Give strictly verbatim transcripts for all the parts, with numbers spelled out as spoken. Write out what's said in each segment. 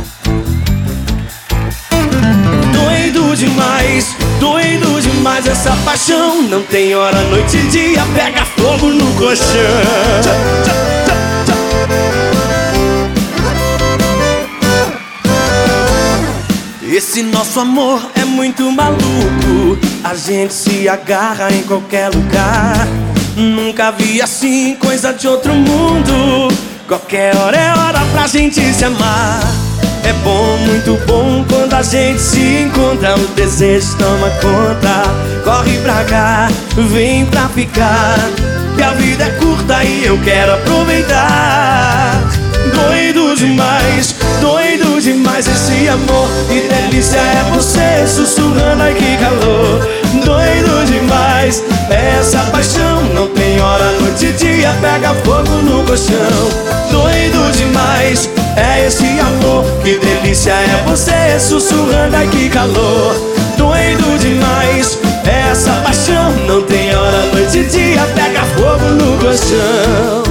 Doido demais, doido demais. Essa paixão não tem hora, noite e dia. Pega fogo no colchão. Esse nosso amor é muito maluco. A gente se agarra em qualquer lugar. Nunca vi assim, coisa de outro mundo. Qualquer hora é hora pra gente se amar. É bom, muito bom quando a gente se encontra. O desejo toma conta. Corre pra cá, vem pra ficar, que a vida é curta e eu quero aproveitar. Doido demais, doido demais esse amor. Que delícia é você sussurrando, ai que calor. Doido demais, essa paixão não tem hora, noite e dia. Pega fogo no colchão. Doido demais, é esse amor. Que delícia é você sussurrando, ai que calor. Doido demais, essa paixão não tem hora, noite e dia. Pega fogo no colchão.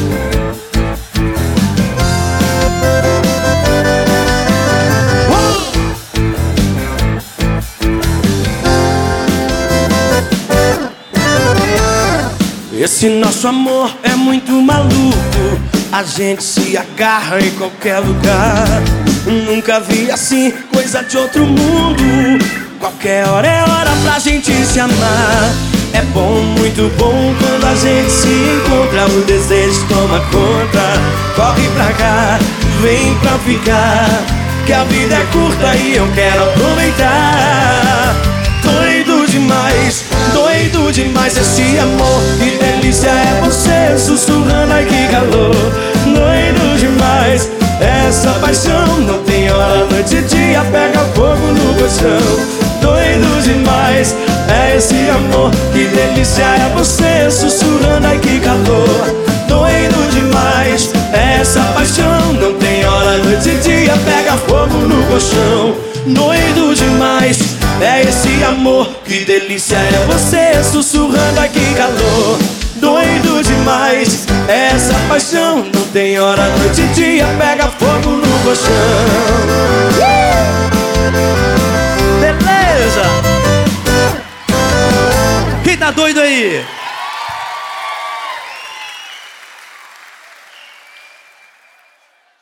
Esse nosso amor é muito maluco. A gente se agarra em qualquer lugar. Nunca vi assim, coisa de outro mundo. Qualquer hora é hora pra gente se amar. É bom, muito bom quando a gente se encontra. O desejo toma conta. Corre pra cá, vem pra ficar, que a vida é curta e eu quero aproveitar. Doido demais, doido demais esse amor. Que delícia é você sussurrando, ai que calor. Doido demais, essa paixão não tem hora, noite e dia. Pega fogo no colchão. Doido demais, é esse amor. Que delícia é você sussurrando, ai que calor. Doido demais, essa paixão não tem hora, noite e dia. Pega fogo no colchão. Doido demais, é esse amor. Que delícia é você sussurrando, ai que calor. Doido demais, essa paixão não tem hora, noite e dia. Pega fogo no colchão. Beleza? Quem tá doido aí?